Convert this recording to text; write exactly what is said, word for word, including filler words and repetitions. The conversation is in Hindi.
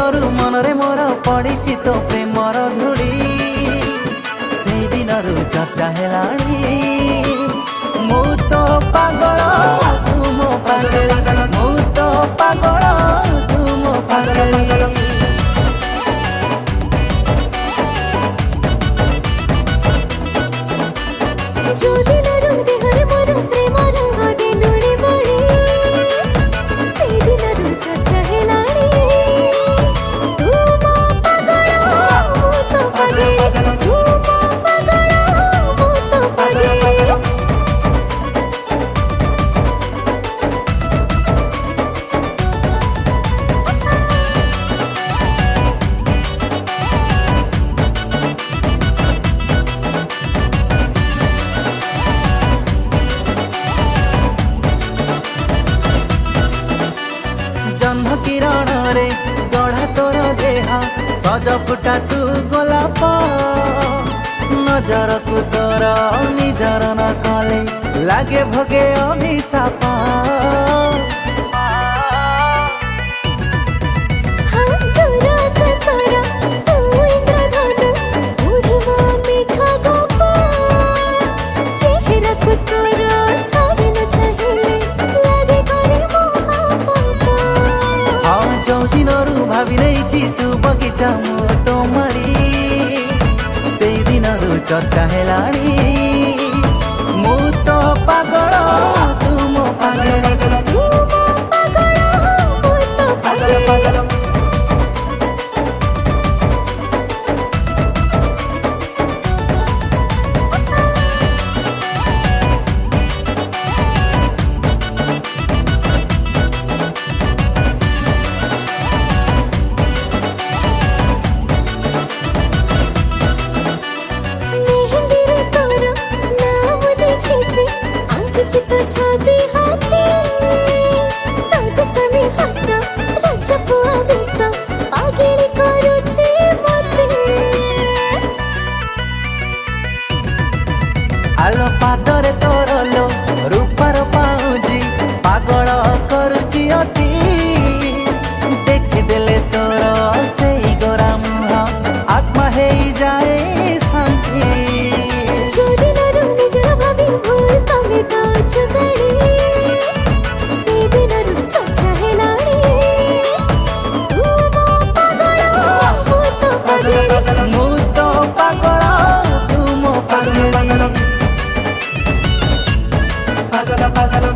दिनरु मनरे मोर पड़िछि तो प्रेमर धूड़ी से दिनरु चर्चा हेलाणी मु तो पागल तू मो पागल मु तो पागल तू मो पागल जो दिनरु देहरे मोर प्रेम रंग डेलुड़ी बड़ी से दिनरु चर्चा हेलाणी तू मो पागल मु तो पागल तू मो पागल मु तो पागल जन्म किरण रे गढ़ा तोर देहा सज फुटा तू गोलाप नजर को तोर निजर न कले लागे भगे अभिशाप भावी नहीं तू बगीचा मु तो मड़ी से दिनरु चर्चा हेलाणी मु तो पागल तू मो पागल तू मो पागल मु तो पागल पागल तो छवि हाथी तो दस्ता में हंसा राजा पुआ बेसा पागेली करू छे मते आलो पादरे तोर लो रूपार पाउजी पागल करूची अति देखि देले तोर सेई गोरा मुह आत्मा हेई जाए शांति जो दिनरु निजर भाभी भूल तमे तो जुगाड़ी से दिनरु चर्चा हेलाणी तू मो पागल मु तो पागल मु तो पागल तू मो पागल पागल पागल